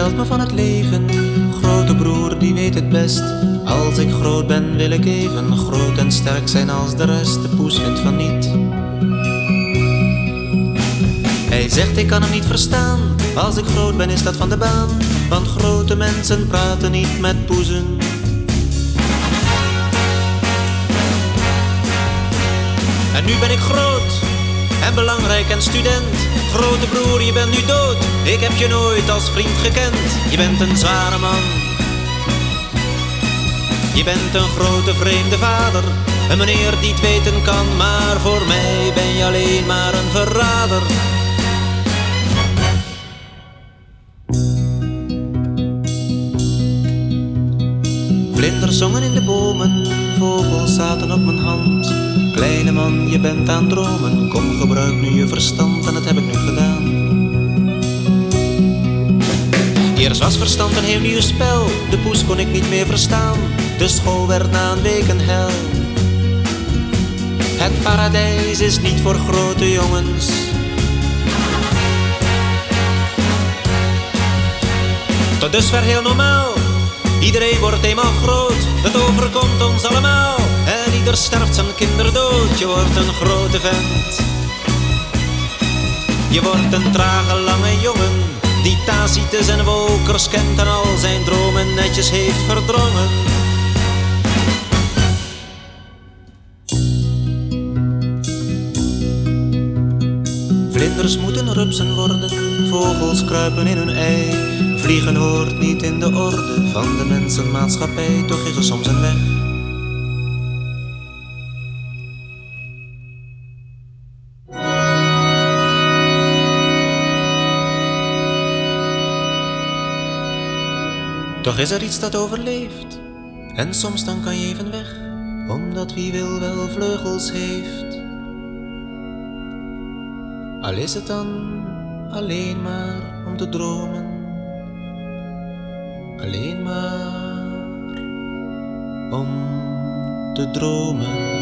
vertelt me van het leven. Grote broer die weet het best. Als ik groot ben wil ik even groot en sterk zijn als de rest. De poes vindt van niet. Hij zegt ik kan hem niet verstaan. Als ik groot ben is dat van de baan. Want grote mensen praten niet met poezen. En nu ben ik groot en belangrijk en student. Grote broer, je bent nu dood. Ik heb je nooit als vriend gekend. Je bent een zware man. Je bent een grote vreemde vader. Een meneer die het weten kan. Maar voor mij ben je alleen maar een verrader. Vlinders zongen in de bomen. Vogels zaten op mijn hand. Kleine man, je bent aan het dromen. Kom, gebruik nu je verstand. En dat heb ik nu gedaan. Eerst was verstand een heel nieuw spel. De poes kon ik niet meer verstaan. De school werd na een week een hel. Het paradijs is niet voor grote jongens. Tot dusver heel normaal. Iedereen wordt eenmaal groot. Het overkomt ons allemaal. En ieder sterft zijn kinderdood. Je wordt een grote vent. Je wordt een trage lange jongen die Tacitus en Wolkers kent en al zijn dromen netjes heeft verdrongen. Vlinders moeten rupsen worden, vogels kruipen in hun ei. Vliegen hoort niet in de orde van de mensenmaatschappij, toch is er soms een weg. Toch is er iets dat overleeft, en soms dan kan je even weg, omdat wie wil wel vleugels heeft. Al is het dan alleen maar om te dromen, alleen maar om te dromen.